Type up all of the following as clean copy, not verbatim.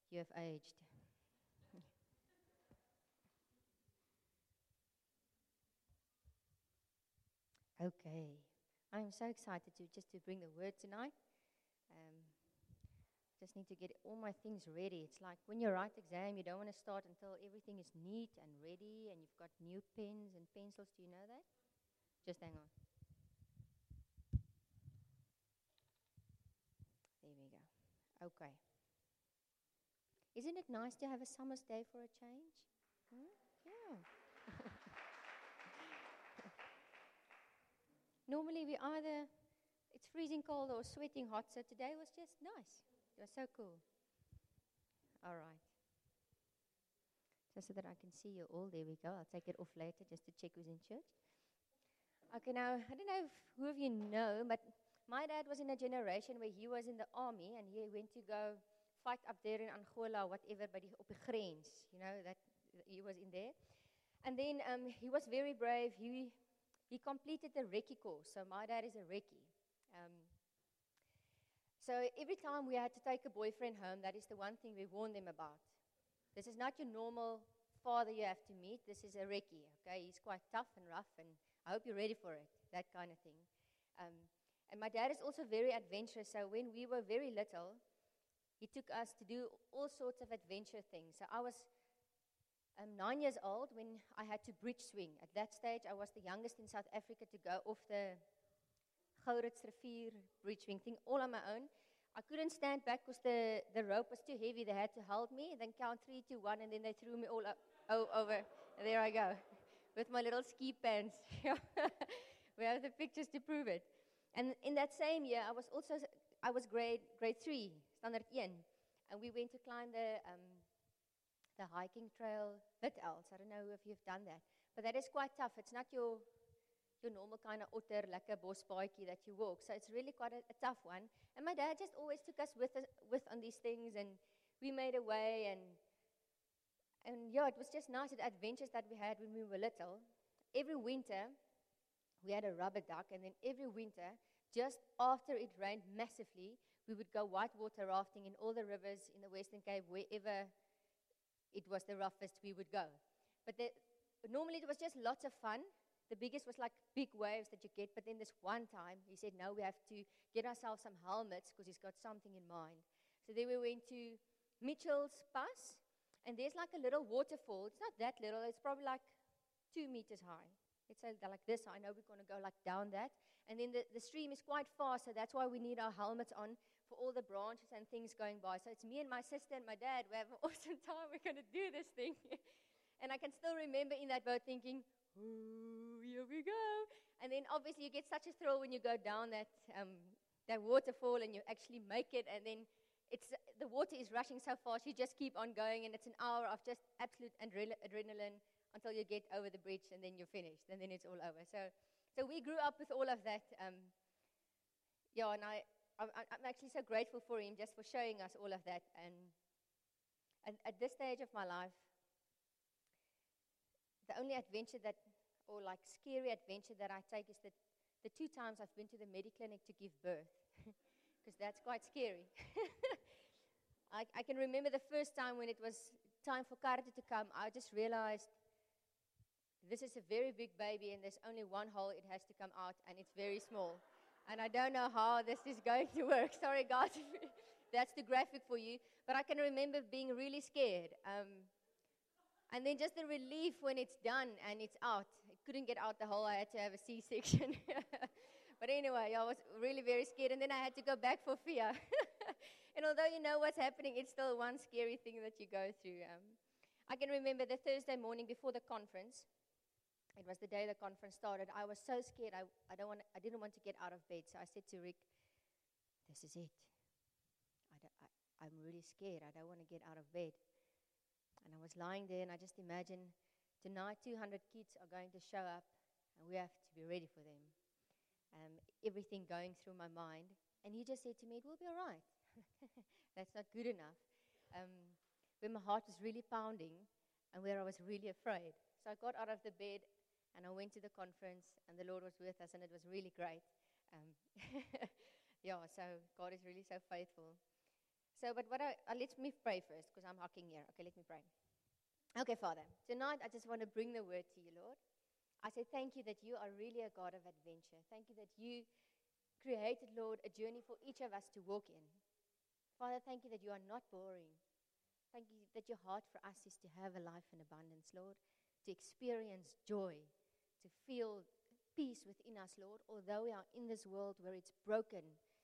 You have aged. Okay. I'm so excited to bring the word tonight. Um, just need to get all my things ready. It's like when you write exam, you don't want to start until everything is neat and ready and you've got new pens and pencils. Do you know that? Just hang on. There we go. Okay. Isn't it nice to have a summer's day for a change? Hmm? Yeah. Normally it's freezing cold or sweating hot, so today was just nice. It was so cool. All right. Just so that I can see you all. There we go. I'll take it off later just to check who's in church. Okay, now, I don't know who of you know, but my dad was in a generation where he was in the army and he went to go fight up there in Angola, whatever, but op die grens, that he was in there. And then he was very brave. He completed the recce course. So my dad is a recce. So every time we had to take a boyfriend home, that is the one thing we warned them about. This is not your normal father you have to meet. This is a recce, okay? He's quite tough and rough, and I hope you're ready for it, that kind of thing. And my dad is also very adventurous, so when we were very little, he took us to do all sorts of adventure things. So I was 9 years old when I had to bridge swing. At that stage, I was the youngest in South Africa to go off the Gouritsrivier bridge swing thing all on my own. I couldn't stand back because the rope was too heavy. They had to hold me, then count 3, 2, 1, and then they threw me all over. And there I go, with my little ski pants. We have the pictures to prove it. And in that same year, I was grade 3, standaard 1, and we went to climb the hiking trail, Witels. I don't know if you've done that, but that is quite tough. It's not your normal kind of otter, lekker bospaadjie that you walk. So it's really quite a tough one. And my dad just always took us with on these things, and we made a way, and yeah, it was just nice, the adventures that we had when we were little. Every winter, we had a rubber duck, and then every winter, just after it rained massively, we would go whitewater rafting in all the rivers in the Western Cape, wherever it was the roughest we would go. But normally it was just lots of fun. The biggest was like big waves that you get, but then this one time, he said, no, we have to get ourselves some helmets because he's got something in mind. So then we went to Mitchell's Pass, and there's like a little waterfall. It's not that little, it's probably like 2 meters high. It's like this. I know we're going to go like down that. And then the stream is quite fast, so that's why we need our helmets on for all the branches and things going by. So it's me and my sister and my dad. We have an awesome time. We're going to do this thing. And I can still remember in that boat thinking, ooh, here we go. And then obviously you get such a thrill when you go down that waterfall and you actually make it. And then the water is rushing so fast, you just keep on going. And it's an hour of just absolute adrenaline until you get over the bridge, and then you're finished, and then it's all over. So we grew up with all of that. And I'm actually so grateful for him just for showing us all of that. And at this stage of my life, the only adventure or like scary adventure that I take is that the 2 times I've been to the Mediclinic to give birth, because that's quite scary. I can remember the first time when it was time for Karate to come, I just realized this is a very big baby and there's only one hole it has to come out, and it's very small. And I don't know how this is going to work. Sorry, guys, that's too graphic for you. But I can remember being really scared. And then just the relief when it's done and it's out. It couldn't get out the hole. I had to have a C-section. But anyway, I was really very scared. And then I had to go back for fear. And although you know what's happening, it's still one scary thing that you go through. I can remember the Thursday morning before the conference. It was the day the conference started. I was so scared. I didn't want to get out of bed. So I said to Rick, this is it. I'm really scared. I don't want to get out of bed. And I was lying there, and I just imagined tonight 200 kids are going to show up, and we have to be ready for them. Everything going through my mind. And he just said to me, it will be all right. That's not good enough. When my heart was really pounding and where I was really afraid. So I got out of the bed, and I went to the conference, and the Lord was with us, and it was really great. So God is really so faithful. So, but let me pray first, because I'm hocking here. Okay, let me pray. Okay, Father, tonight I just want to bring the word to you, Lord. I say thank you that you are really a God of adventure. Thank you that you created, Lord, a journey for each of us to walk in. Father, thank you that you are not boring. Thank you that your heart for us is to have a life in abundance, Lord, to experience joy, to feel peace within us, Lord, although we are in this world where it's broken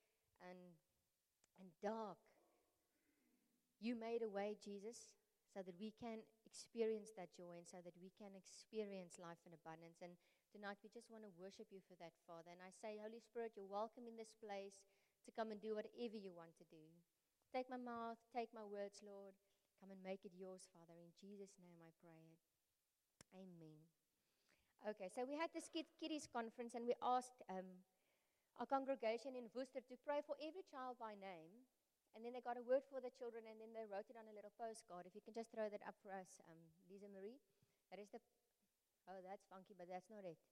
and dark. You made a way, Jesus, so that we can experience that joy and so that we can experience life in abundance. And tonight we just want to worship you for that, Father. And I say, Holy Spirit, you're welcome in this place to come and do whatever you want to do. Take my mouth, take my words, Lord. Come and make it yours, Father. In Jesus' name I pray it. Amen. Okay, so we had this kiddies conference and we asked our congregation in Worcester to pray for every child by name. And then they got a word for the children, and then they wrote it on a little postcard. If you can just throw that up for us, Lisa Marie. That is oh, that's funky, but that's not it.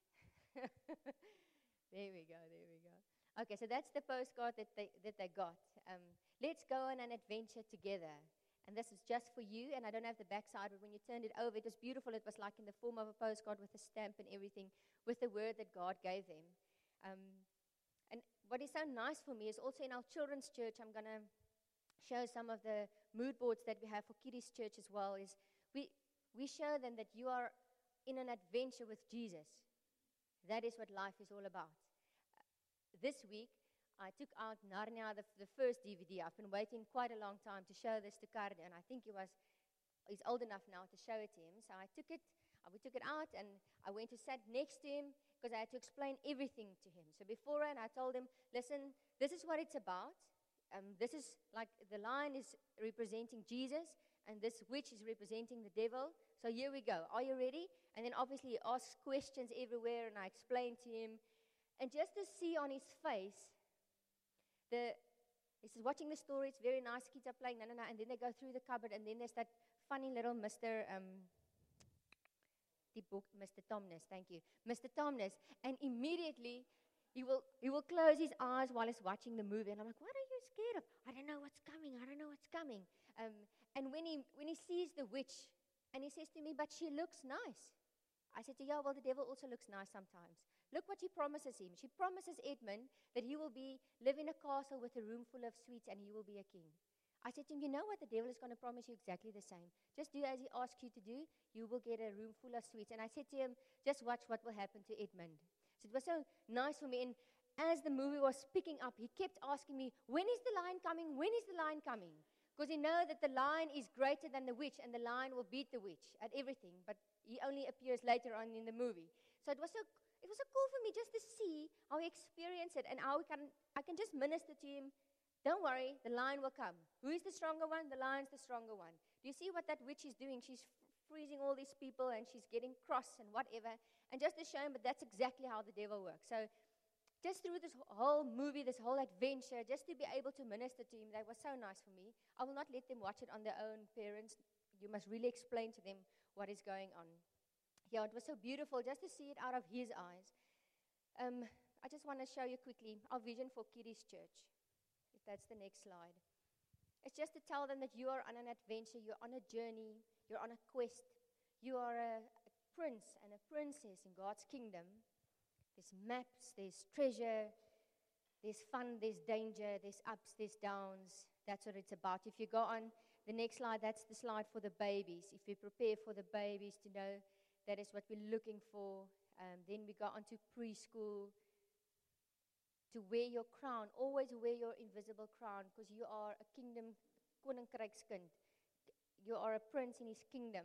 There we go. Okay, so that's the postcard that they got. Let's go on an adventure together. And this is just for you, and I don't have the backside, but when you turned it over, it was beautiful. It was like in the form of a postcard with a stamp and everything, with the word that God gave them. And what is so nice for me is also in our children's church, I'm going to show some of the mood boards that we have for kiddies church as well, is we show them that you are in an adventure with Jesus. That is what life is all about. This week, I took out Narnia, the first DVD. I've been waiting quite a long time to show this to Cardi, and I think he's old enough now to show it to him. So we took it out, and I went to sit next to him, because I had to explain everything to him. So beforehand, I told him, listen, this is what it's about. This is like the lion is representing Jesus, and this witch is representing the devil. So here we go. Are you ready? And then obviously he asks questions everywhere, and I explained to him. And just to see on his face, he's watching the story. It's very nice. Kids are playing, and then they go through the cupboard, and then there's that funny little Mr. The book, Mr. Tomness, thank you. Mr. Tomness, and immediately he will close his eyes while he's watching the movie, and I'm like, what are you scared of? I don't know what's coming. And when he sees the witch, and he says to me, but she looks nice. I said to him, yeah, well, the devil also looks nice sometimes. Look what she promises him. She promises Edmund that he will live in a castle with a room full of sweets, and he will be a king. I said to him, you know what? The devil is going to promise you exactly the same. Just do as he asks you to do. You will get a room full of sweets. And I said to him, just watch what will happen to Edmund. So it was so nice for me. And as the movie was picking up, he kept asking me, when is the lion coming? When is the lion coming? Because he knows that the lion is greater than the witch, and the lion will beat the witch at everything. But he only appears later on in the movie. So it was so cool for me just to see how he experienced it and how I can just minister to him. Don't worry, the lion will come. Who is the stronger one? The lion's the stronger one. Do you see what that witch is doing? She's freezing all these people, and she's getting cross and whatever. And just to show him, but that's exactly how the devil works. So just through this whole movie, this whole adventure, just to be able to minister to him, that was so nice for me. I will not let them watch it on their own, parents. You must really explain to them what is going on. Yeah, it was so beautiful just to see it out of his eyes. I just want to show you quickly our vision for Kiddies Church. If that's the next slide. It's just to tell them that you are on an adventure, you're on a journey, you're on a quest. You are a prince and a princess in God's kingdom. There's maps, there's treasure, there's fun, there's danger, there's ups, there's downs. That's what it's about. If you go on the next slide, that's the slide for the babies. If we prepare for the babies to know that is what we're looking for. Then we go on to preschool. To wear your crown, always wear your invisible crown, because you are a kingdom, koninkrykskind. You are a prince in his kingdom.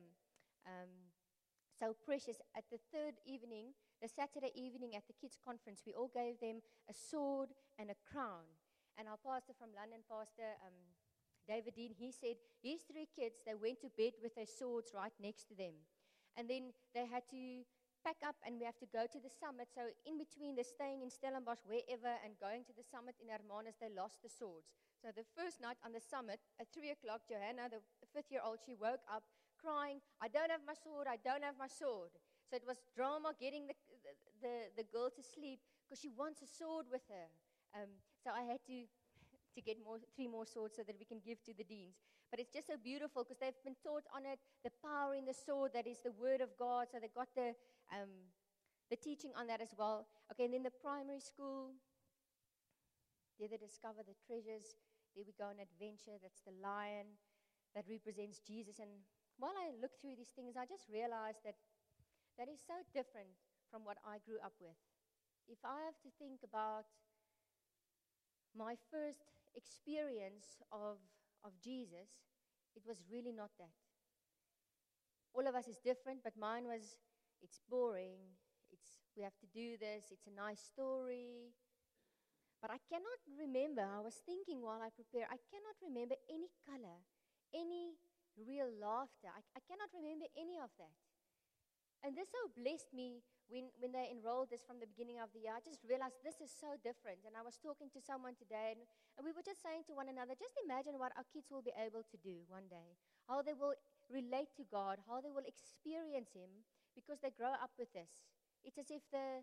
So precious. At the third evening, the Saturday evening at the kids' conference, we all gave them a sword and a crown. And our pastor from London, Pastor David Dean, he said, his 3 kids, they went to bed with their swords right next to them. And then they had to pack up, and we have to go to the summit. So in between the staying in Stellenbosch, wherever, and going to the summit in Hermanus, they lost the swords. So the first night on the summit, at 3 o'clock, Johanna, the 5th-year-old, she woke up crying, I don't have my sword, I don't have my sword. So it was drama getting the girl to sleep, because she wants a sword with her. So I had to to get 3 more swords so that we can give to the deans. But it's just so beautiful because they've been taught on it, the power in the sword that is the word of God. So they got the teaching on that as well. Okay, and then the primary school, there they discover the treasures. There we go on adventure. That's the lion that represents Jesus. And while I look through these things, I just realized that that is so different from what I grew up with. If I have to think about my first experience of Jesus, it was really not that. All of us is different, but mine was, it's boring. We have to do this. It's a nice story. But I cannot remember, I was thinking while I prepared, I cannot remember any color, any real laughter. I cannot remember any of that. And this so blessed me when they enrolled us from the beginning of the year. I just realized this is so different. And I was talking to someone today, and we were just saying to one another, just imagine what our kids will be able to do one day, how they will relate to God, how they will experience Him, because they grow up with this. It's as if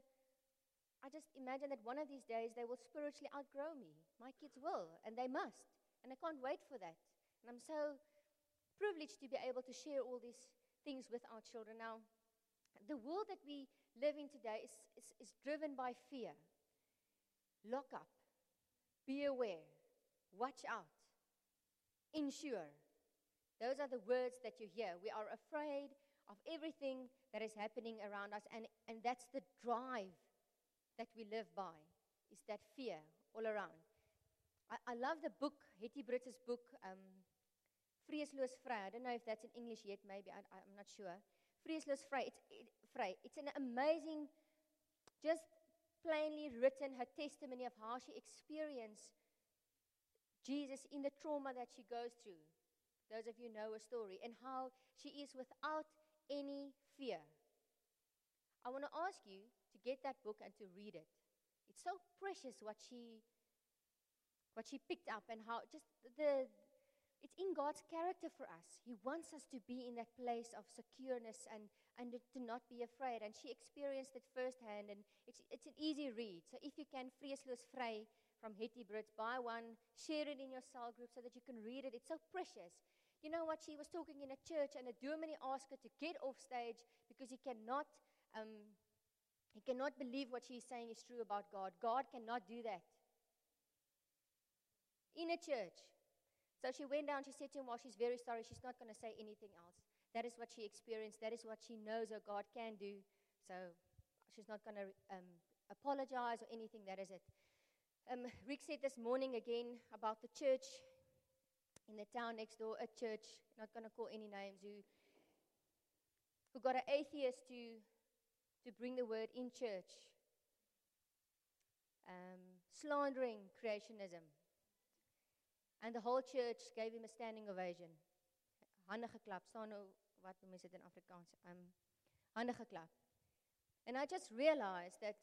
I just imagine that one of these days they will spiritually outgrow me. My kids will, and they must. And I can't wait for that. And I'm so privileged to be able to share all these things with our children. Now, the world that we live in today is driven by fear. Lock up. Be aware. Watch out. Ensure. Those are the words that you hear. We are afraid of everything that is happening around us, and that's the drive that we live by, is that fear all around. I love the book, Hetty Britt's book, Vreesloos Vry. I don't know if that's in English yet, maybe, I'm not sure. Vreesloos Vry. It's an amazing, just plainly written, her testimony of how she experienced Jesus in the trauma that she goes through. Those of you know her story, and how she is without any fear. I want to ask you to get that book and to read it. It's so precious what she picked up, and how just it's in God's character for us. He wants us to be in that place of secureness and to not be afraid. And she experienced it firsthand, and it's an easy read. So if you can, Vreesloos Vry from Hetty Britt, buy one, share it in your cell group so that you can read it. It's so precious. You know what? She was talking in a church, and a dominee asked her to get off stage because he cannot believe what she's saying is true about God. God cannot do that. In a church. So she went down, she said to him, well, she's very sorry, she's not going to say anything else. That is what she experienced, that is what she knows her God can do. So she's not going to apologize or anything, that is it. Rick said this morning again about the church in the town next door, a church, not going to call any names, who got an atheist to bring the word in church. Slandering creationism. And the whole church gave him a standing ovation. Hande geklap. Staan nou, wat noem mense dit in Afrikaans? Hande geklap. And I just realized that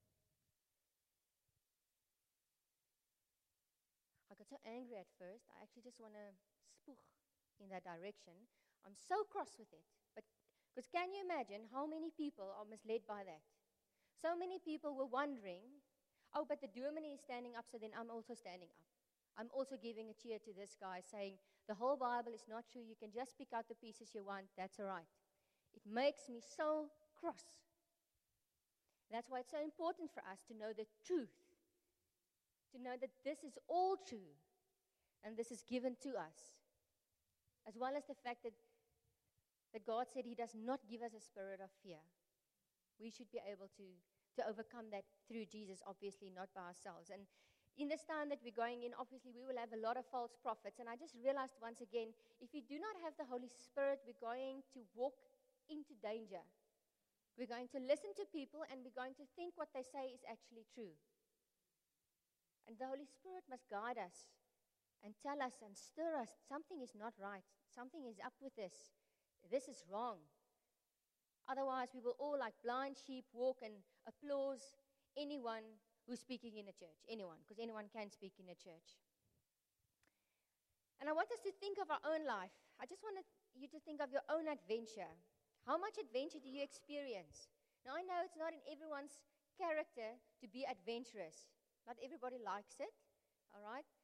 I got so angry at first. I actually just want to spook in that direction. I'm so cross with it. Because can you imagine how many people are misled by that? So many people were wondering, oh, but the dominee is standing up, so then I'm also standing up. I'm also giving a cheer to this guy, saying, the whole Bible is not true. You can just pick out the pieces you want. That's all right. It makes me so cross. That's why it's so important for us to know the truth. To know that this is all true. And this is given to us. As well as the fact that God said He does not give us a spirit of fear. We should be able to overcome that through Jesus, obviously, not by ourselves. And in this time that we're going in, obviously, we will have a lot of false prophets. And I just realized once again, if we do not have the Holy Spirit, we're going to walk into danger. We're going to listen to people, and we're going to think what they say is actually true. And the Holy Spirit must guide us and tell us and stir us. Something is not right. Something is up with this. This is wrong. Otherwise, we will all, like blind sheep, walk and applause anyone who's speaking in a church. Anyone, because anyone can speak in a church. And I want us to think of our own life. I just want you to think of your own adventure. How much adventure do you experience? Now, I know it's not in everyone's character to be adventurous. Not everybody likes it, all right?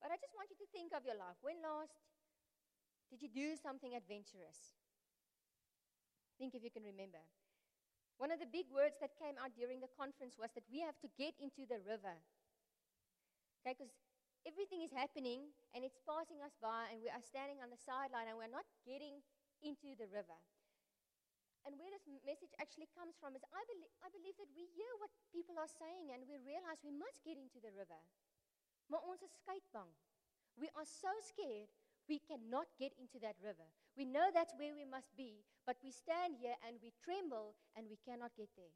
But I just want you to think of your life. When last did you do something adventurous? Think if you can remember. One of the big words that came out during the conference was that we have to get into the river. Okay, because everything is happening and it's passing us by and we are standing on the sideline and we're not getting into the river. And where this message actually comes from is I believe that we hear what people are saying and we realize we must get into the river. Maar ons is skeidbang. We are so scared we cannot get into that river. We know that's where we must be, but we stand here and we tremble and we cannot get there.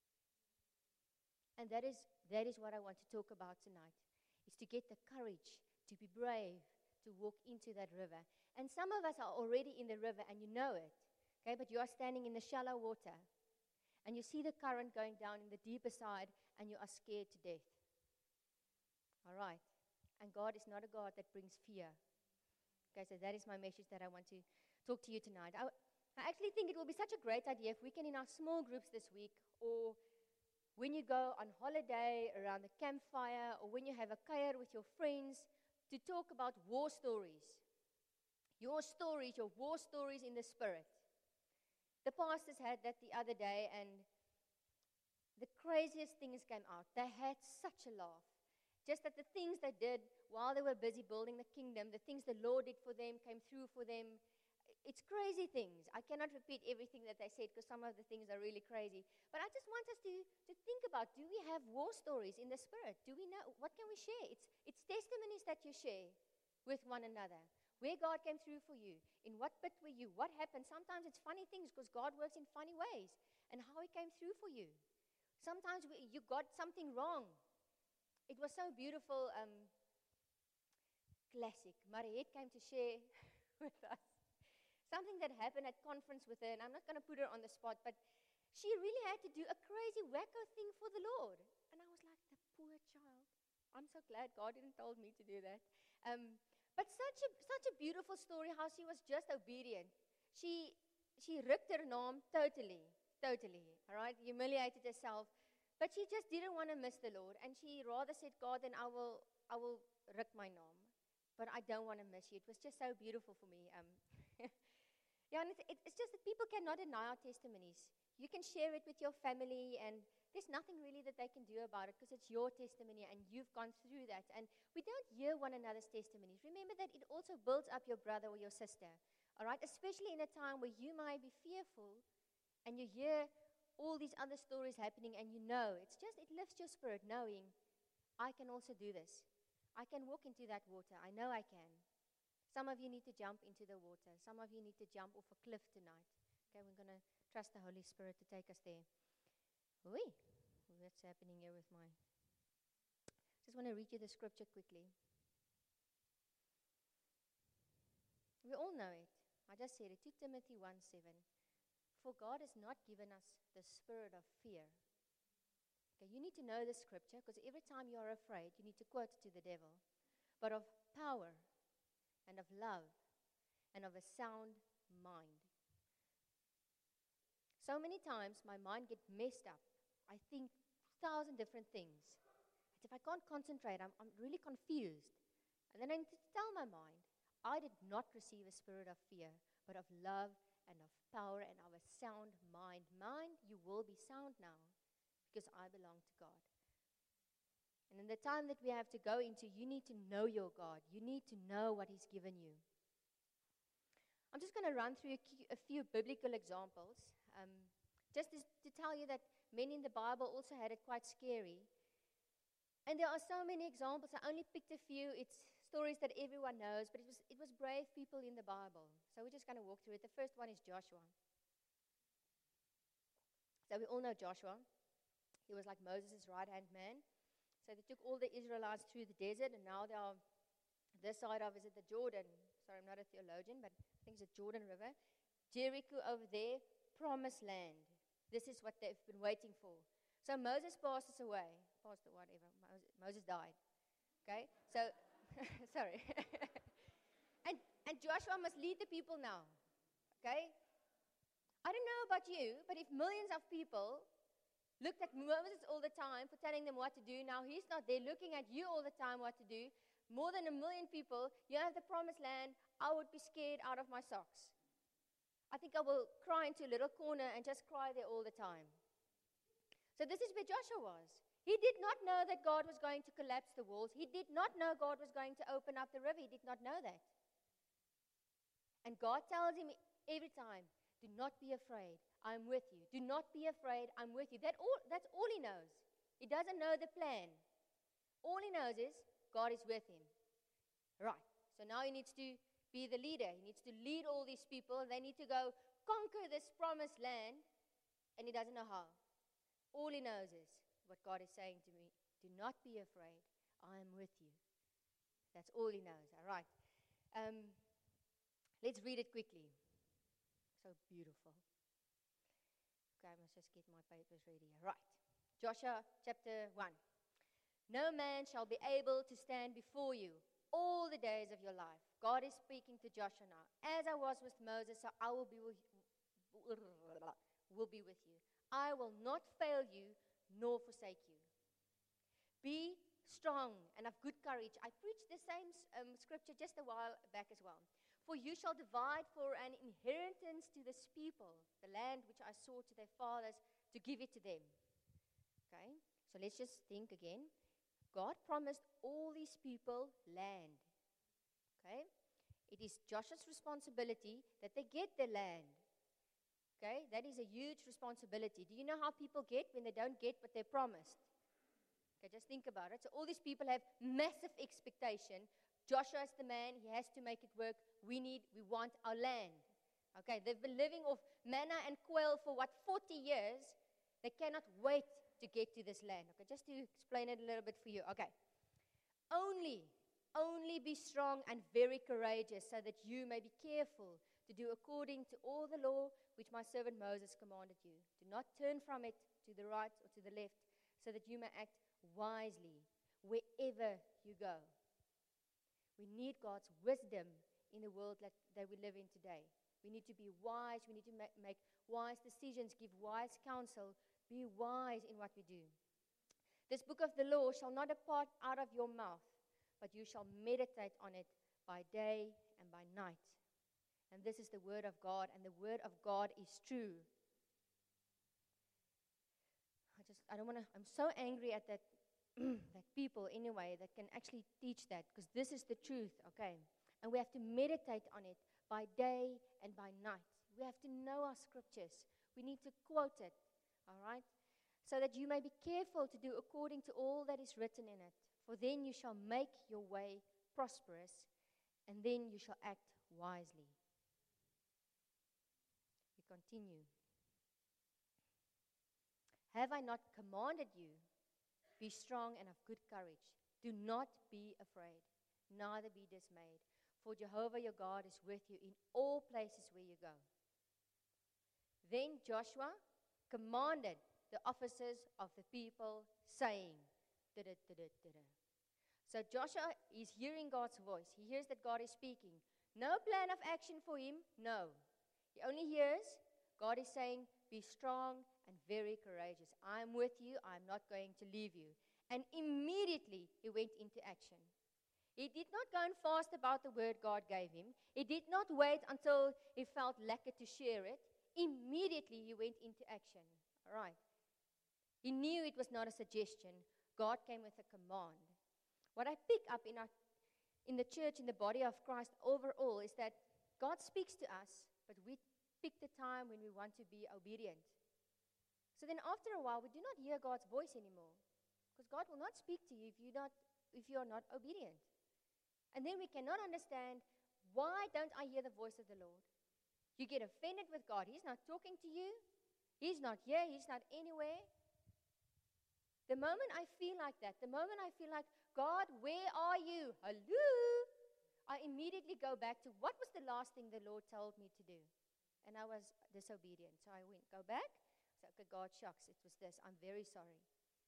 And that is what I want to talk about tonight, is to get the courage, to be brave, to walk into that river. And some of us are already in the river and you know it, okay, but you are standing in the shallow water and you see the current going down in the deeper side and you are scared to death. All right. And God is not a God that brings fear. Okay, so that is my message that I want to talk to you tonight. I actually think it will be such a great idea if we can, in our small groups this week, or when you go on holiday around the campfire, or when you have a kuier with your friends, to talk about war stories. Your stories, your war stories in the spirit. The pastors had that the other day, and the craziest things came out. They had such a laugh. Just that the things they did while they were busy building the kingdom, the things the Lord did for them, came through for them. It's crazy things. I cannot repeat everything that they said because some of the things are really crazy. But I just want us to think about, do we have war stories in the spirit? Do we know? What can we share? It's testimonies that you share with one another. Where God came through for you. In what bit were you? What happened? Sometimes it's funny things because God works in funny ways. And how He came through for you. Sometimes you got something wrong. It was so beautiful. Classic. Mariette came to share with us something that happened at conference with her, and I'm not going to put her on the spot, but she really had to do a crazy wacko thing for the Lord. And I was like, the poor child. I'm so glad God didn't tell me to do that. But such a beautiful story how she was just obedient. She ripped her naam totally, all right, humiliated herself. But she just didn't want to miss the Lord. And she rather said, God, then I will rip my naam. But I don't want to miss you. It was just so beautiful for me. Yeah, and it's just that people cannot deny our testimonies. You can share it with your family, and there's nothing really that they can do about it because it's your testimony and you've gone through that. And we don't hear one another's testimonies. Remember that it also builds up your brother or your sister. All right? Especially in a time where you might be fearful and you hear all these other stories happening and you know, it lifts your spirit knowing, I can also do this. I can walk into that water. I know I can. Some of you need to jump into the water. Some of you need to jump off a cliff tonight. Okay, we're going to trust the Holy Spirit to take us there. Oi, what's happening here with my... Just want to read you the scripture quickly. We all know it. I just said it, 2 Timothy 1:7. For God has not given us the spirit of fear. Okay, you need to know the scripture because every time you are afraid, you need to quote it to the devil. But of power and of love and of a sound mind. So many times my mind gets messed up. I think 1,000 different things. And if I can't concentrate, I'm really confused. And then I need to tell my mind, I did not receive a spirit of fear, but of love and of power and of a sound mind. Mind, you will be sound now because I belong to God. And in the time that we have to go into, you need to know your God. You need to know what He's given you. I'm just going to run through a few biblical examples, just to tell you that men in the Bible also had it quite scary. And there are so many examples. I only picked a few. It's stories that everyone knows, but it was brave people in the Bible. So we're just going to walk through it. The first one is Joshua. So we all know Joshua. He was like Moses' right-hand man. So they took all the Israelites through the desert, and now they are this side of, is it the Jordan? Sorry, I'm not a theologian, but I think it's the Jordan River. Jericho over there, promised land. This is what they've been waiting for. So Moses passes away. Moses died. Okay? So, sorry. and Joshua must lead the people now. Okay? I don't know about you, but if millions of people looked at Moses all the time for telling them what to do, now he's not there looking at you all the time what to do, more than 1 million people, you have the promised land, I would be scared out of my socks. I think I will cry into a little corner and just cry there all the time. So this is where Joshua was. He did not know that God was going to collapse the walls. He did not know God was going to open up the river. He did not know that. And God tells him every time, do not be afraid. I'm with you. Do not be afraid. I'm with you. That's all he knows. He doesn't know the plan. All he knows is God is with him. Right. So now he needs to be the leader. He needs to lead all these people. They need to go conquer this promised land. And he doesn't know how. All he knows is what God is saying to me. Do not be afraid. I am with you. That's all he knows. All right. Let's read it quickly. So beautiful. Okay, I must just get my papers ready. Right. Joshua chapter 1. No man shall be able to stand before you all the days of your life. God is speaking to Joshua now. As I was with Moses, so I will be with you. I will not fail you nor forsake you. Be strong and of good courage. I preached the same scripture just a while back as well. For you shall divide for an inheritance to this people, the land which I swore to their fathers to give it to them. Okay, so let's just think again. God promised all these people land. Okay, it is Joshua's responsibility that they get the land. Okay, that is a huge responsibility. Do you know how people get when they don't get what they promised? Okay, just think about it. So all these people have massive expectation. Joshua is the man. He has to make it work. We want our land. Okay, they've been living off manna and quail for 40 years. They cannot wait to get to this land. Okay, just to explain it a little bit for you. Okay, only be strong and very courageous so that you may be careful to do according to all the law which my servant Moses commanded you. Do not turn from it to the right or to the left, so that you may act wisely wherever you go. We need God's wisdom in the world that we live in today. We need to be wise. We need to make wise decisions, give wise counsel, be wise in what we do. This book of the law shall not depart out of your mouth, but you shall meditate on it by day and by night. And this is the word of God, and the word of God is true. I'm so angry at that people anyway that can actually teach that, because this is the truth, okay? And we have to meditate on it by day and by night. We have to know our scriptures. We need to quote it, all right? So that you may be careful to do according to all that is written in it. For then you shall make your way prosperous, and then you shall act wisely. We continue. Have I not commanded you? Be strong and of good courage. Do not be afraid, neither be dismayed. For Jehovah your God is with you in all places where you go. Then Joshua commanded the officers of the people, saying, So Joshua is hearing God's voice. He hears that God is speaking. No plan of action for him, no. He only hears God is saying, be strong and very courageous. I am with you. I am not going to leave you. And immediately he went into action. He did not go and fast about the word God gave him. He did not wait until he felt lacquer to share it. Immediately he went into action. All right. He knew it was not a suggestion. God came with a command. What I pick up in the church, in the body of Christ overall, is that God speaks to us, but we pick the time when we want to be obedient. So then after a while, we do not hear God's voice anymore, because God will not speak to you if you are not obedient. And then we cannot understand, why don't I hear the voice of the Lord? You get offended with God. He's not talking to you. He's not here. He's not anywhere. The moment I feel like that, the moment I feel like, God, where are you? Hello? I immediately go back to, what was the last thing the Lord told me to do? And I was disobedient. So I went, go back. So, okay, God, shucks, it was this. I'm very sorry.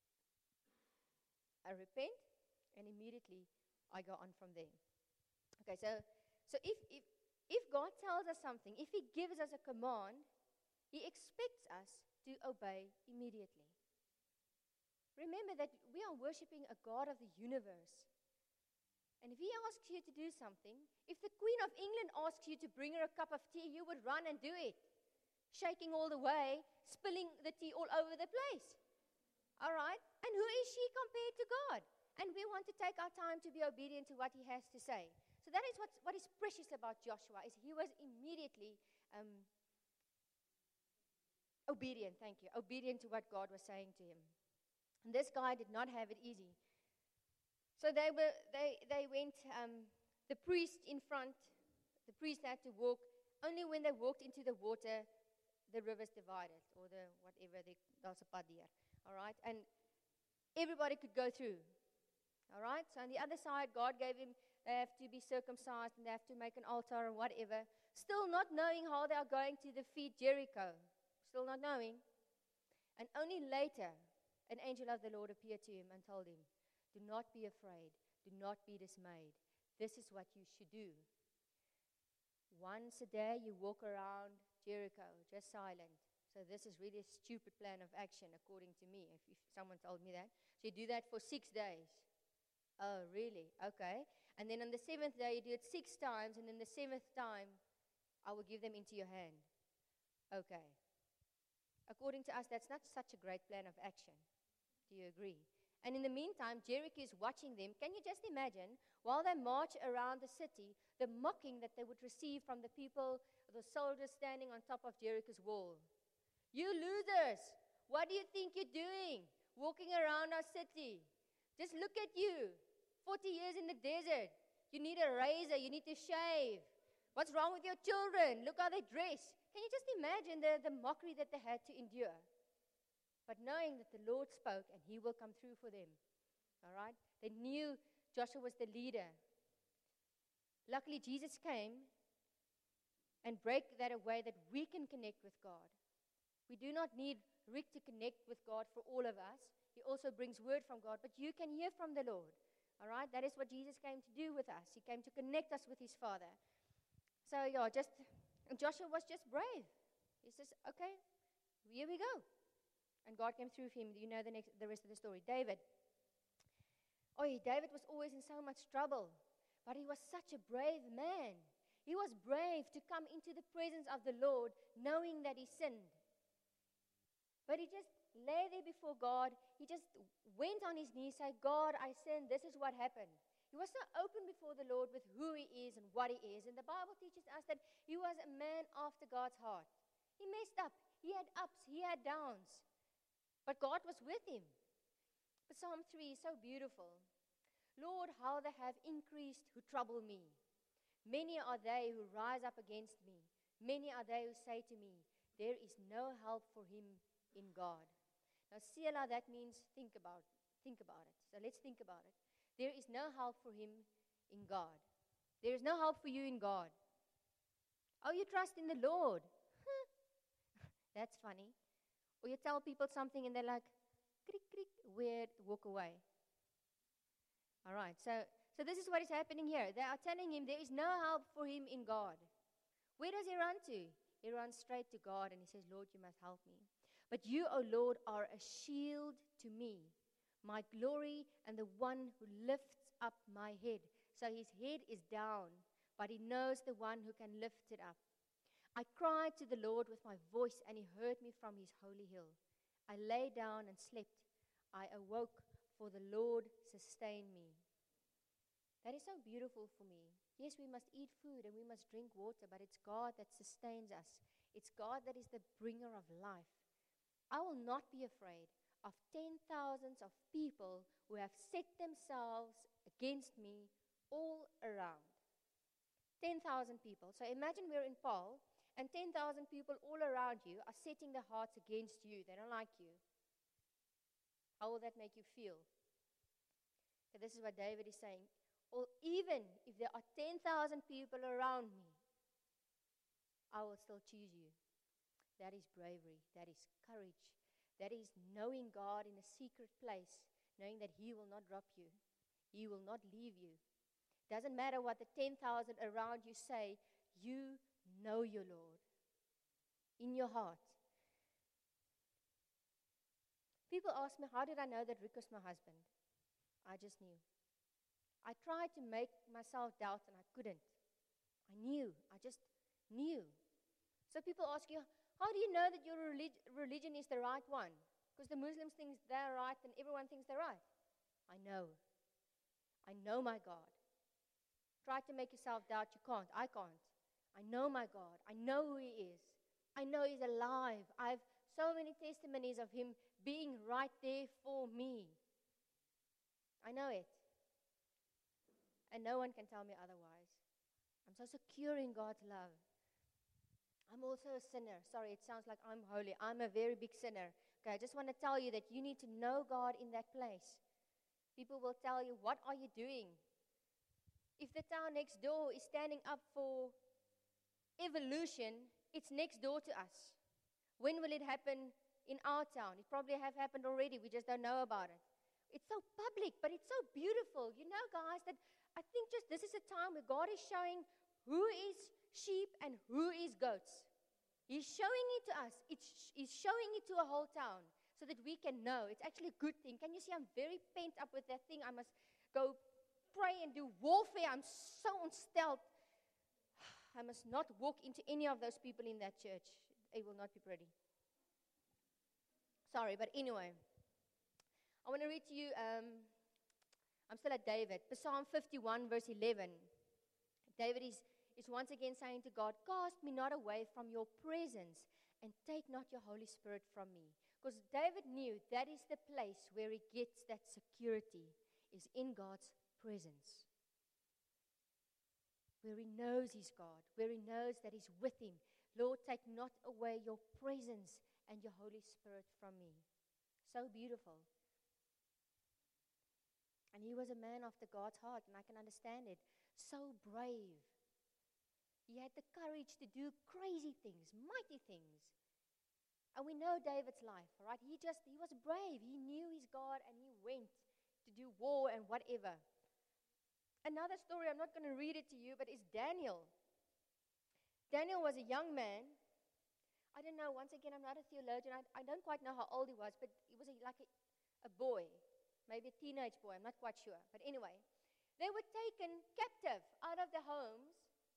I repent, and immediately I go on from there. Okay, so if God tells us something, if He gives us a command, He expects us to obey immediately. Remember that we are worshiping a God of the universe. And if he asks you to do something, if the Queen of England asks you to bring her a cup of tea, you would run and do it, shaking all the way, spilling the tea all over the place. All right? And who is she compared to God? And we want to take our time to be obedient to what he has to say. So that is what is precious about Joshua, is he was immediately obedient, obedient to what God was saying to him. And this guy did not have it easy. So they went, the priest in front, the priest had to walk. Only when they walked into the water, the rivers divided, or the whatever, there's a padir. All right? And everybody could go through. All right? So on the other side, God gave him, they have to be circumcised and they have to make an altar or whatever. Still not knowing how they are going to defeat Jericho. Still not knowing. And only later, an angel of the Lord appeared to him and told him, do not be afraid. Do not be dismayed. This is what you should do. Once a day, you walk around Jericho, just silent. So this is really a stupid plan of action, according to me, if someone told me that. So you do that for 6 days. Oh, really? Okay. And then on the 7th day, you do it 6 times, and then the 7th time, I will give them into your hand. Okay. According to us, that's not such a great plan of action. Do you agree? And in the meantime, Jericho is watching them. Can you just imagine, while they march around the city, the mocking that they would receive from the people, the soldiers standing on top of Jericho's wall? You losers, what do you think you're doing, walking around our city? Just look at you, 40 years in the desert. You need a razor, you need to shave. What's wrong with your children? Look how they dress. Can you just imagine the mockery that they had to endure? But knowing that the Lord spoke and he will come through for them. All right? They knew Joshua was the leader. Luckily, Jesus came and break that away that we can connect with God. We do not need Rick to connect with God for all of us. He also brings word from God, but you can hear from the Lord. All right? That is what Jesus came to do with us. He came to connect us with his Father. So, Joshua was just brave. He says, okay, here we go. And God came through for him. You know the rest of the story. David was always in so much trouble, but he was such a brave man. He was brave to come into the presence of the Lord knowing that he sinned. But he just lay there before God. He just went on his knees, say, God, I sinned. This is what happened. He was so open before the Lord with who he is and what he is. And the Bible teaches us that he was a man after God's heart. He messed up. He had ups. He had downs. But God was with him. But Psalm 3 is so beautiful. Lord, how they have increased who trouble me. Many are they who rise up against me. Many are they who say to me, there is no help for him in God. Now, Selah, that means think about it. So let's think about it. There is no help for him in God. There is no help for you in God. Oh, you trust in the Lord. That's funny. Or you tell people something and they're like, crick, crick, weird, walk away. All right, so this is what is happening here. They are telling him there is no help for him in God. Where does he run to? He runs straight to God and he says, Lord, you must help me. But you, O Lord, are a shield to me, my glory and the one who lifts up my head. So his head is down, but he knows the one who can lift it up. I cried to the Lord with my voice, and he heard me from his holy hill. I lay down and slept. I awoke, for the Lord sustained me. That is so beautiful for me. Yes, we must eat food and we must drink water, but it's God that sustains us. It's God that is the bringer of life. I will not be afraid of 10,000s of people who have set themselves against me all around. 10,000 people. So imagine we're in Paul, and 10,000 people all around you are setting their hearts against you. They don't like you. How will that make you feel? Okay, this is what David is saying. Or even if there are 10,000 people around me, I will still choose you. That is bravery. That is courage. That is knowing God in a secret place, knowing that he will not drop you. He will not leave you. Doesn't matter what the 10,000 around you say, you know your Lord in your heart. People ask me, how did I know that Rick was my husband? I just knew. I tried to make myself doubt, and I couldn't. I just knew. So people ask you, how do you know that your religion is the right one? Because the Muslims think they're right, and everyone thinks they're right. I know. I know my God. Try to make yourself doubt, you can't. I can't. I know my God. I know who He is. I know He's alive. I have so many testimonies of Him being right there for me. I know it. And no one can tell me otherwise. I'm so secure in God's love. I'm also a sinner. Sorry, it sounds like I'm holy. I'm a very big sinner. Okay, I just want to tell you that you need to know God in that place. People will tell you, what are you doing? If the town next door is standing up for evolution, it's next door to us. When will it happen in our town? It probably have happened already. We just don't know about it. It's so public, but it's so beautiful. You know, guys, that I think just this is a time where God is showing who is sheep and who is goats. He's showing it to us. He's showing it to a whole town so that we can know. It's actually a good thing. Can you see I'm very pent up with that thing? I must go pray and do warfare. I'm so unstealth. I must not walk into any of those people in that church. It will not be pretty. Sorry, but anyway. I want to read to you, I'm still at David. Psalm 51, verse 11. David is once again saying to God, cast me not away from your presence and take not your Holy Spirit from me. Because David knew that is the place where he gets that security, is in God's presence. Where he knows he's God, where he knows that he's with him. Lord, take not away your presence and your Holy Spirit from me. So beautiful. And he was a man after God's heart, and I can understand it. So brave. He had the courage to do crazy things, mighty things. And we know David's life, right? He was brave. He knew his God, and he went to do war and whatever. Another story, I'm not going to read it to you, but it's Daniel. Daniel was a young man. I don't know, once again, I'm not a theologian. I don't quite know how old he was, but he was like a boy. Maybe a teenage boy, I'm not quite sure. But anyway, they were taken captive out of their homes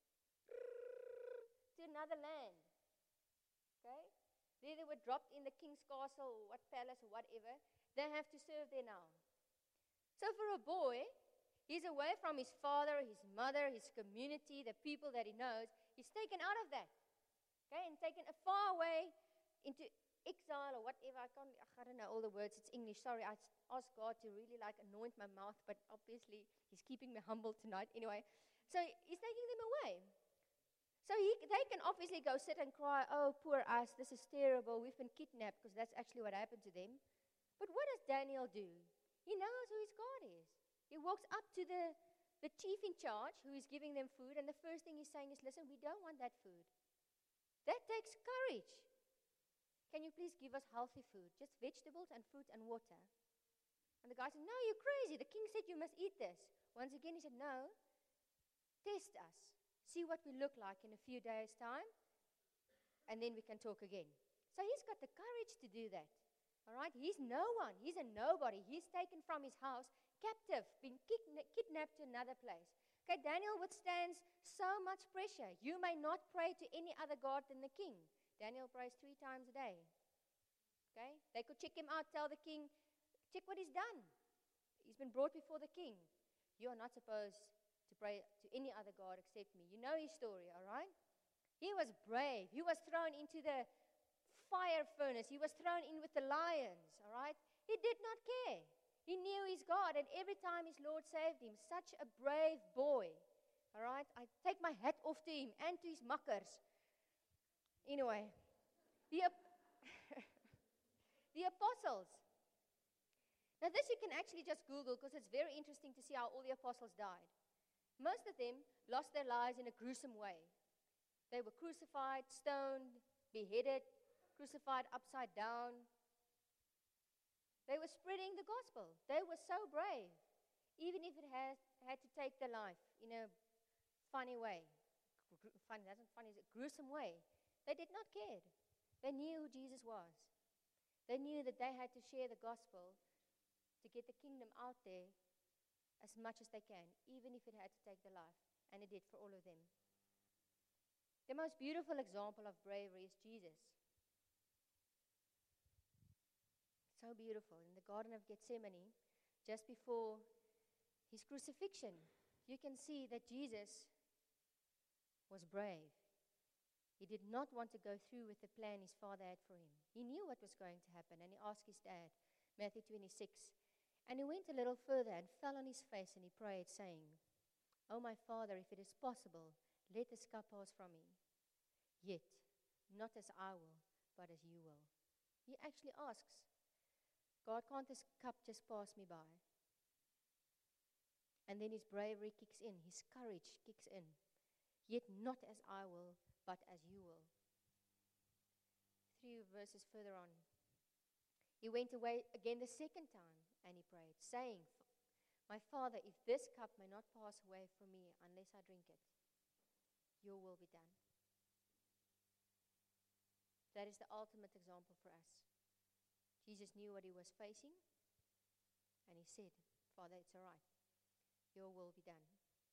to another land. Okay? There they were dropped in the king's castle or what palace or whatever. They have to serve there now. So for a boy, he's away from his father, his mother, his community, the people that he knows. He's taken out of that. Okay? And taken far away into exile or whatever. I don't know all the words. It's English. Sorry, I asked God to really anoint my mouth, but obviously He's keeping me humble tonight. Anyway, so He's taking them away. So they can obviously go sit and cry, oh, poor us, this is terrible, we've been kidnapped, because that's actually what happened to them. But what does Daniel do? He knows who his God is. He walks up to the chief in charge who is giving them food, and the first thing he's saying is, listen, we don't want that food. That takes courage. Can you please give us healthy food? Just vegetables and fruit and water. And the guy said, no, you're crazy. The king said you must eat this. Once again, he said, no, test us. See what we look like in a few days' time, and then we can talk again. So he's got the courage to do that. All right? He's no one. He's a nobody. He's taken from his house, captive, been kidnapped to another place. Okay, Daniel withstands so much pressure. You may not pray to any other God than the king. Daniel prays 3 times a day. Okay? They could check him out, tell the king, check what he's done. He's been brought before the king. You are not supposed to pray to any other God except me. You know his story, all right? He was brave. He was thrown into the fire furnace. He was thrown in with the lions, all right? He did not care. He knew his God, and every time his Lord saved him. Such a brave boy, all right? I take my hat off to him and to his makkers. Anyway, the apostles. Now this you can actually just Google, because it's very interesting to see how all the apostles died. Most of them lost their lives in a gruesome way. They were crucified, stoned, beheaded, crucified upside down. They were spreading the gospel. They were so brave, even if it had to take their life in a funny way. Funny, that's not funny, it's a gruesome way. They did not care. They knew who Jesus was. They knew that they had to share the gospel to get the kingdom out there as much as they can, even if it had to take their life. And it did for all of them. The most beautiful example of bravery is Jesus. So beautiful. In the Garden of Gethsemane, just before his crucifixion, you can see that Jesus was brave. He did not want to go through with the plan his Father had for him. He knew what was going to happen, and he asked his dad, Matthew 26. And he went a little further and fell on his face, and he prayed, saying, "Oh, my Father, if it is possible, let this cup pass from me. Yet, not as I will, but as you will." He actually asks, God, can't this cup just pass me by? And then his bravery kicks in, his courage kicks in. Yet not as I will, but as you will. 3 verses further on. He went away again the second time, and he prayed, saying, "My Father, if this cup may not pass away from me unless I drink it, your will be done." That is the ultimate example for us. Jesus knew what he was facing, and he said, "Father, it's all right. Your will be done."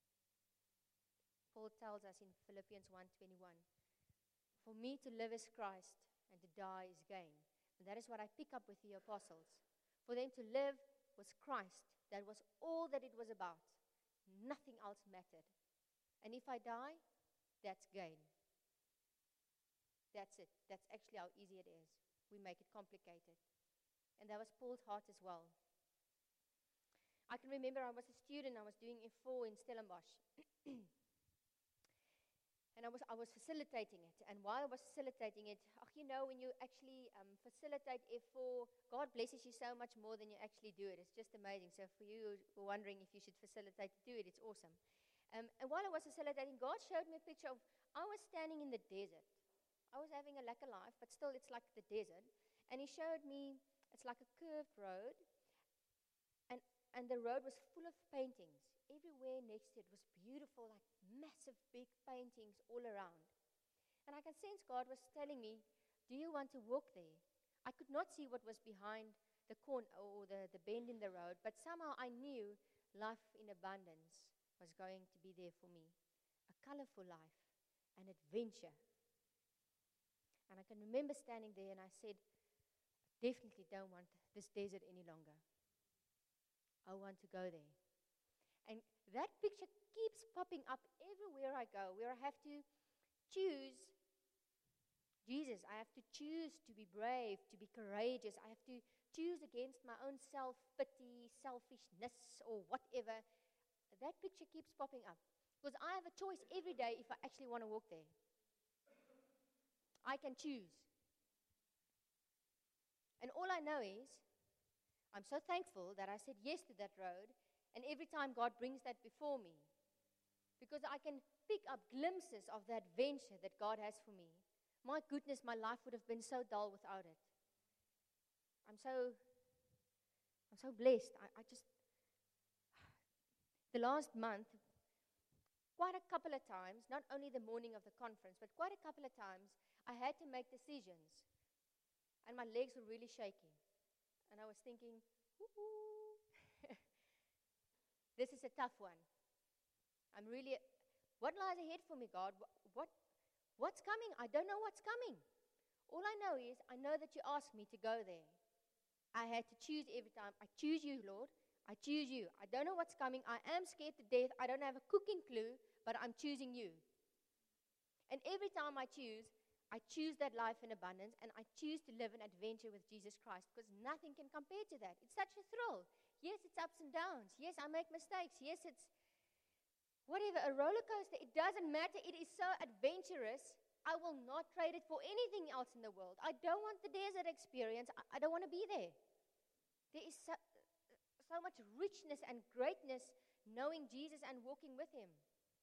Paul tells us in Philippians 1:21, "For me to live is Christ, and to die is gain." And that is what I pick up with the apostles. For them to live was Christ. That was all that it was about. Nothing else mattered. And if I die, that's gain. That's it. That's actually how easy it is. We make it complicated. And that was Paul's heart as well. I can remember I was a student. I was doing F4 in Stellenbosch. And I was facilitating it. And while I was facilitating it, when you actually facilitate F4, God blesses you so much more than you actually do it. It's just amazing. So for you who are wondering if you should facilitate, do it. It's awesome. And while I was facilitating, God showed me a picture of, I was standing in the desert. I was having a lekker life, but still it's like the desert. And he showed me, it's like a curved road. And the road was full of paintings. Everywhere next to it was beautiful, like massive big paintings all around. And I can sense God was telling me, do you want to walk there? I could not see what was behind the corner or the bend in the road, but somehow I knew life in abundance was going to be there for me. A colorful life, an adventure. And I can remember standing there and I said, I definitely don't want this desert any longer. I want to go there. And that picture keeps popping up everywhere I go, where I have to choose Jesus. I have to choose to be brave, to be courageous. I have to choose against my own self-pity, selfishness, or whatever. That picture keeps popping up. Because I have a choice every day if I actually want to walk there. I can choose. And all I know is, I'm so thankful that I said yes to that road, and every time God brings that before me, because I can pick up glimpses of the adventure that God has for me. My goodness, my life would have been so dull without it. I'm so blessed. The last month, quite a couple of times, not only the morning of the conference, but quite a couple of times, I had to make decisions, and my legs were really shaky. And I was thinking, this is a tough one. What lies ahead for me, God? What's coming? I don't know what's coming. All I know is, I know that you asked me to go there. I had to choose every time. I choose you, Lord. I choose you. I don't know what's coming. I am scared to death. I don't have a cooking clue, but I'm choosing you. And every time I choose that life in abundance, and I choose to live an adventure with Jesus Christ, because nothing can compare to that. It's such a thrill. Yes, it's ups and downs. Yes, I make mistakes. Yes, it's whatever, a roller coaster. It doesn't matter. It is so adventurous. I will not trade it for anything else in the world. I don't want the desert experience. I don't want to be there. There is so much richness and greatness knowing Jesus and walking with him.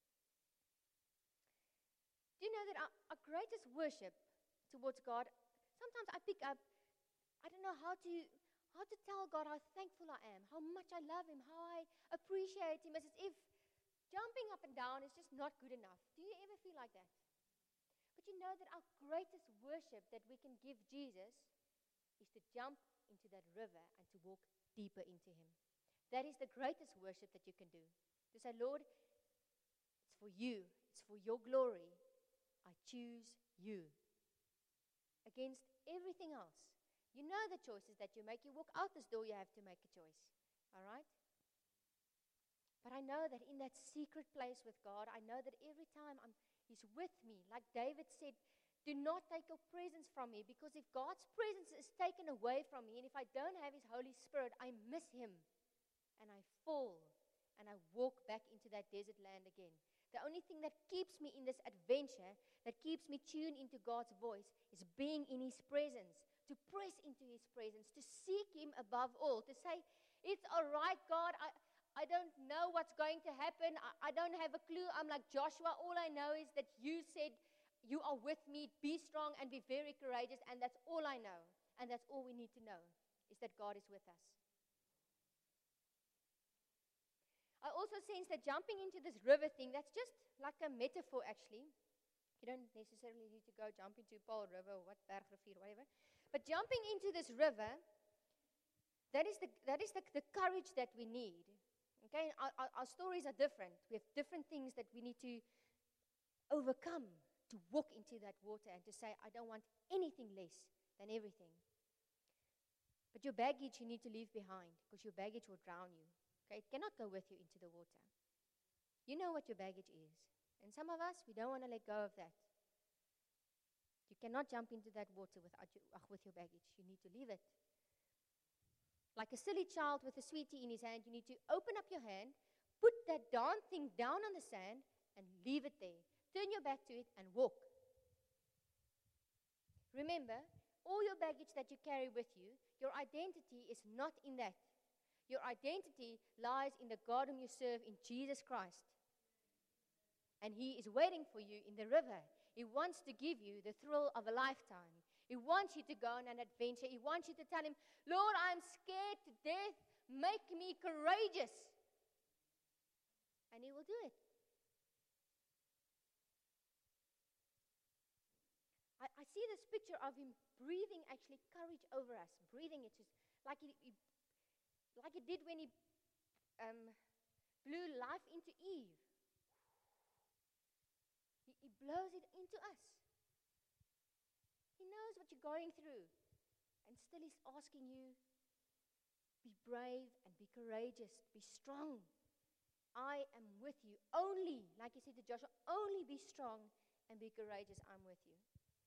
Do you know that our greatest worship towards God, sometimes I pick up, I don't know how to tell God how thankful I am, how much I love him, how I appreciate him. It's as if jumping up and down is just not good enough. Do you ever feel like that? But you know that our greatest worship that we can give Jesus is to jump into that river and to walk deeper into him. That is the greatest worship that you can do. To say, Lord, it's for you. It's for your glory. I choose you. Against everything else. You know the choices that you make. You walk out this door, you have to make a choice. All right? But I know that in that secret place with God, I know that every time He's with me. Like David said, do not take your presence from me, because if God's presence is taken away from me, and if I don't have His Holy Spirit, I miss Him. And I fall, and I walk back into that desert land again. The only thing that keeps me in this adventure, that keeps me tuned into God's voice, is being in His presence, to press into His presence, to seek Him above all, to say, it's all right, God, I don't know what's going to happen. I don't have a clue. I'm like Joshua. All I know is that you said you are with me. Be strong and be very courageous. And that's all I know. And that's all we need to know, is that God is with us. I also sense that jumping into this river thing, that's just like a metaphor actually. You don't necessarily need to go jump into Paul River or what, Bergrivier, whatever. But jumping into this river, that is the courage that we need. Okay, our stories are different. We have different things that we need to overcome to walk into that water and to say, I don't want anything less than everything. But your baggage you need to leave behind, because your baggage will drown you. Okay, it cannot go with you into the water. You know what your baggage is. And some of us, we don't want to let go of that. You cannot jump into that water with your baggage. You need to leave it. Like a silly child with a sweetie in his hand, you need to open up your hand, put that darn thing down on the sand, and leave it there. Turn your back to it and walk. Remember, all your baggage that you carry with you, your identity is not in that. Your identity lies in the God whom you serve, in Jesus Christ. And He is waiting for you in the river. He wants to give you the thrill of a lifetime. He wants you to go on an adventure. He wants you to tell Him, Lord, I'm scared to death. Make me courageous. And He will do it. I see this picture of Him breathing actually courage over us. Breathing it just like He did when He blew life into Eve. He blows it into us. He knows what you're going through. And still He's asking you, be brave and be courageous. Be strong. I am with you. Only, like He said to Joshua, only be strong and be courageous. I'm with you.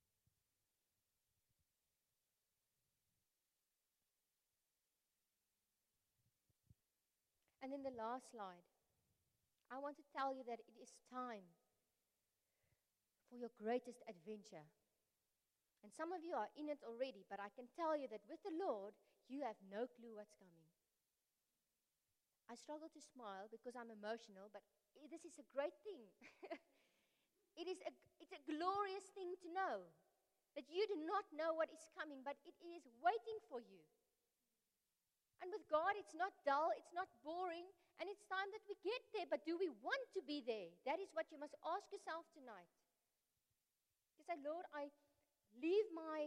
And then the last slide. I want to tell you that it is time for your greatest adventure. And some of you are in it already, but I can tell you that with the Lord, you have no clue what's coming. I struggle to smile because I'm emotional, but this is a great thing. It's a glorious thing to know that you do not know what is coming, but it is waiting for you. And with God, it's not dull, it's not boring, and it's time that we get there, but do we want to be there? That is what you must ask yourself tonight. You say, Lord, I leave my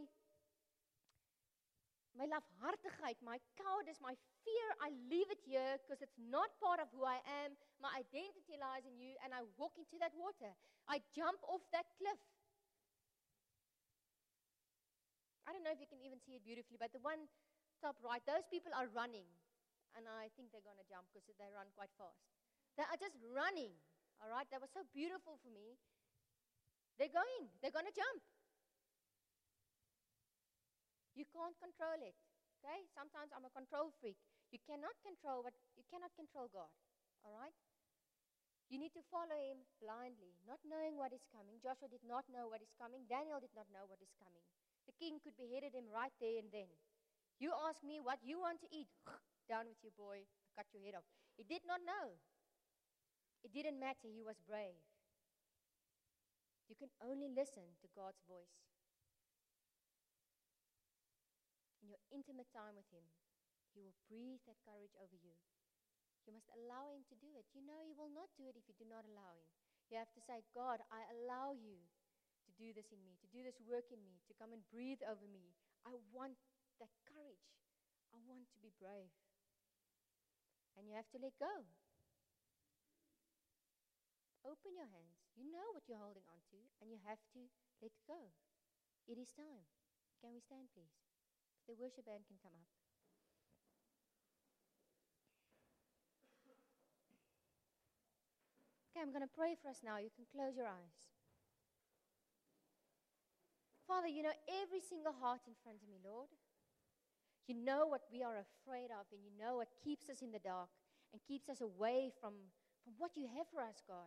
lafhartigheid, my cowardice, my fear, I leave it here because it's not part of who I am. My identity lies in you, and I walk into that water. I jump off that cliff. I don't know if you can even see it beautifully, but the one top right, those people are running, and I think they're going to jump because they run quite fast. They are just running, all right? That was so beautiful for me. They're going to jump. You can't control it, okay? Sometimes I'm a control freak. You cannot control God, all right? You need to follow Him blindly, not knowing what is coming. Joshua did not know what is coming. Daniel did not know what is coming. The king could beheaded him right there and then. You ask me what you want to eat. Down with you, boy. I cut your head off. He did not know. It didn't matter. He was brave. You can only listen to God's voice. In your intimate time with Him, He will breathe that courage over you. You must allow Him to do it. You know He will not do it if you do not allow Him. You have to say, God, I allow you to do this in me, to do this work in me, to come and breathe over me. I want that courage. I want to be brave. And you have to let go. Open your hands. You know what you're holding on to, and you have to let go. It is time. Can we stand, please? The worship band can come up. Okay, I'm going to pray for us now. You can close your eyes. Father, you know every single heart in front of me, Lord. You know what we are afraid of, and you know what keeps us in the dark and keeps us away from what you have for us, God.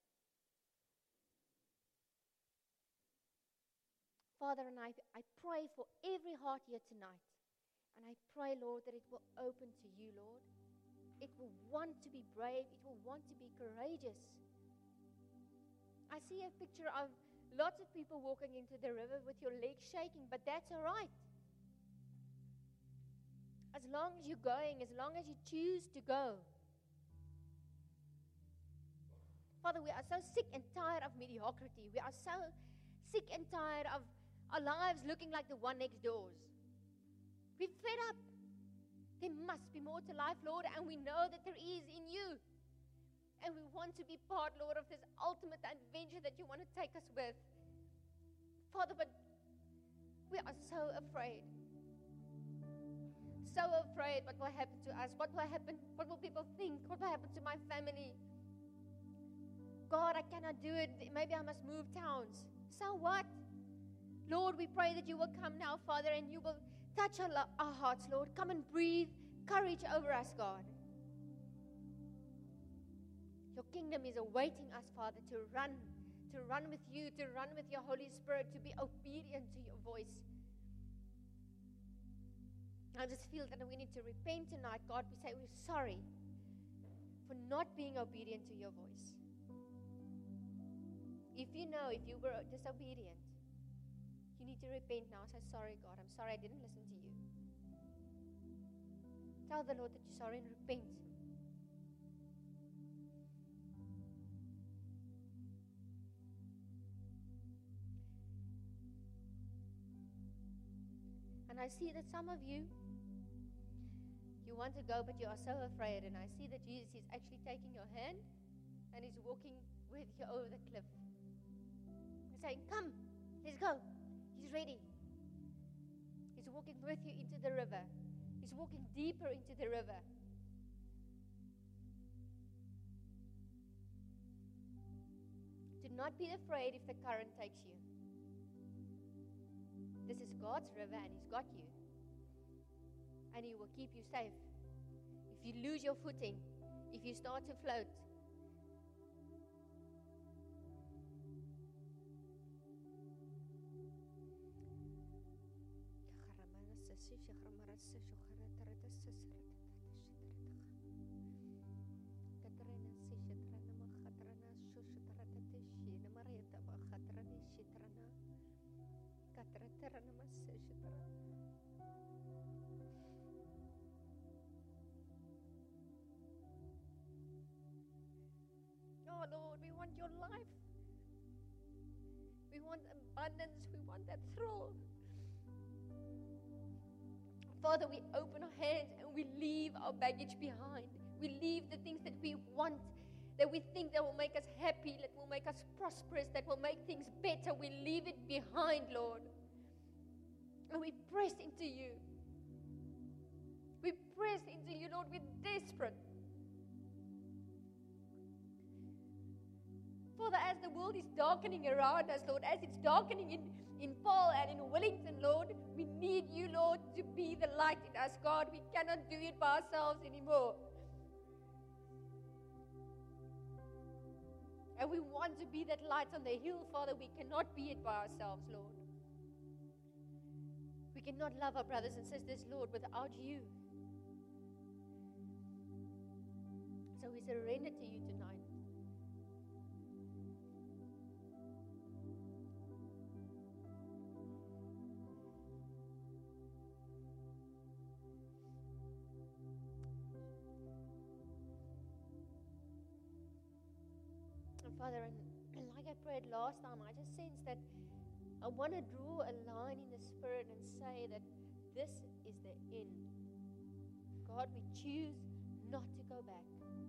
Father, and I pray for every heart here tonight. And I pray, Lord, that it will open to you, Lord. It will want to be brave. It will want to be courageous. I see a picture of lots of people walking into the river with your legs shaking, but that's all right. As long as you're going, as long as you choose to go. Father, we are so sick and tired of mediocrity. We are so sick and tired of our lives looking like the one next door's. We're fed up. There must be more to life, Lord, and we know that there is in you. And we want to be part, Lord, of this ultimate adventure that you want to take us with. Father, but we are so afraid. So afraid what will happen to us, what will happen, what will people think, what will happen to my family. God, I cannot do it. Maybe I must move towns. So what? Lord, we pray that you will come now, Father, and you will touch our hearts, Lord. Come and breathe courage over us, God. Your kingdom is awaiting us, Father, to run with you, to run with your Holy Spirit, to be obedient to your voice. I just feel that we need to repent tonight, God. We say we're sorry for not being obedient to your voice. If you were disobedient, you need to repent now. Say, sorry, God. I'm sorry I didn't listen to you. Tell the Lord that you're sorry and repent. And I see that some of you want to go, but you are so afraid. And I see that Jesus is actually taking your hand and he's walking with you over the cliff. He's saying, come, let's go. He's ready. He's walking with you into the river. He's walking deeper into the river. Do not be afraid if the current takes you. This is God's river and He's got you. And He will keep you safe. If you lose your footing, if you start to float, oh Lord, we want your life. We want abundance. We want that thrill. Father, we open our hands and we leave our baggage behind. We leave the things that we want, that we think that will make us happy, that will make us prosperous, that will make things better. We leave it behind, Lord. And we press into you. We press into you, Lord. We're desperate. Father, as the world is darkening around us, Lord, as it's darkening in Paul and in Wellington, Lord, we need you, Lord, to be the light in us, God. We cannot do it by ourselves anymore. And we want to be that light on the hill, Father. We cannot be it by ourselves, Lord. We cannot love our brothers and sisters, Lord, without you. So we surrender to you tonight. Father, and like I prayed last time, I just sense that I want to draw a line in the Spirit and say that this is the end. God, we choose not to go back.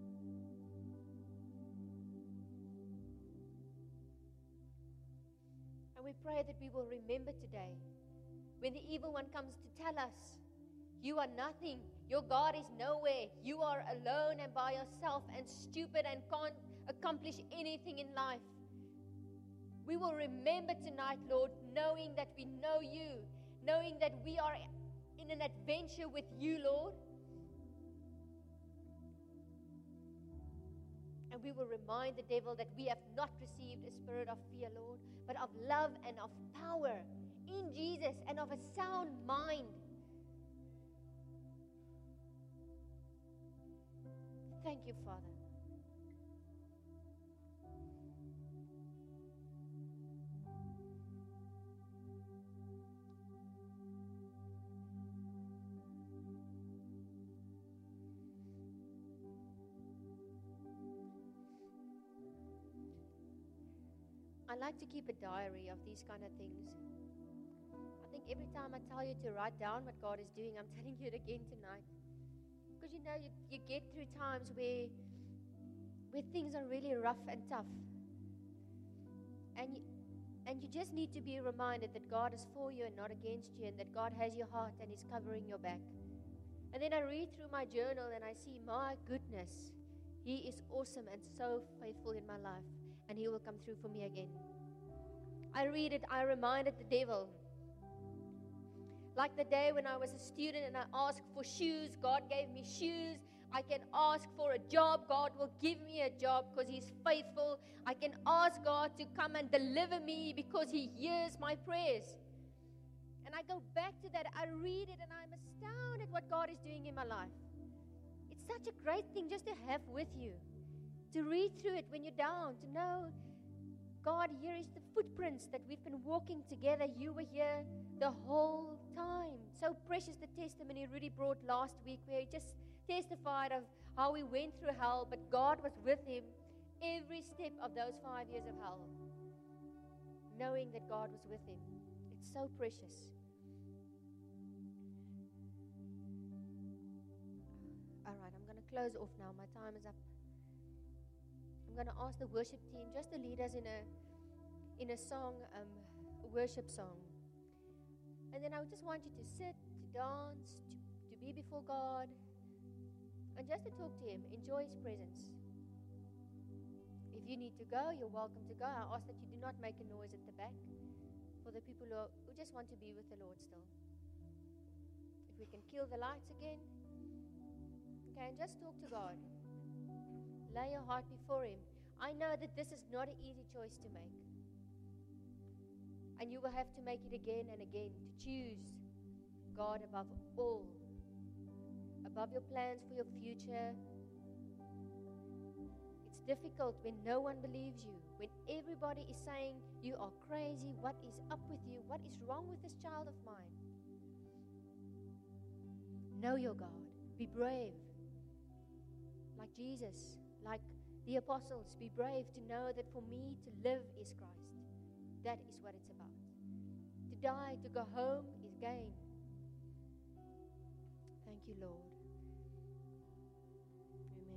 And we pray that we will remember today, when the evil one comes to tell us, you are nothing, your God is nowhere, you are alone and by yourself and stupid and can't accomplish anything in life. We will remember tonight, Lord, knowing that we know you, knowing that we are in an adventure with you, Lord. And we will remind the devil that we have not received a spirit of fear, Lord, but of love and of power in Jesus and of a sound mind. Thank you, Father. I like to keep a diary of these kind of things. I think every time I tell you to write down what God is doing, I'm telling you it again tonight. Because you get through times where things are really rough and tough. And you just need to be reminded that God is for you and not against you, and that God has your heart and is covering your back. And then I read through my journal and I see, my goodness, He is awesome and so faithful in my life. And He will come through for me again. I read it, I reminded the devil. Like the day when I was a student and I asked for shoes, God gave me shoes. I can ask for a job, God will give me a job because He's faithful. I can ask God to come and deliver me because He hears my prayers. And I go back to that, I read it and I'm astounded what God is doing in my life. It's such a great thing just to have with you. To read through it when you're down, to know, God, here is the footprints that we've been walking together. You were here the whole time. So precious the testimony Rudy brought last week, where he just testified of how he went through hell, but God was with him every step of those 5 years of hell, knowing that God was with him. It's so precious. All right, I'm going to close off now. My time is up. I'm going to ask the worship team just to lead us in a song, a worship song. And then I just want you to sit, to dance, to be before God, and just to talk to Him, enjoy His presence. If you need to go, you're welcome to go. I ask that you do not make a noise at the back for the people who just want to be with the Lord still. If we can kill the lights again, okay, and just talk to God. Lay your heart before Him. I know that this is not an easy choice to make. And you will have to make it again and again, to choose God above all, above your plans for your future. It's difficult when no one believes you, when everybody is saying you are crazy, what is up with you, what is wrong with this child of mine? Know your God. Be brave. Like Jesus, like the apostles, be brave to know that for me to live is Christ. That is what it's about. To die, to go home is gain. Thank you, Lord.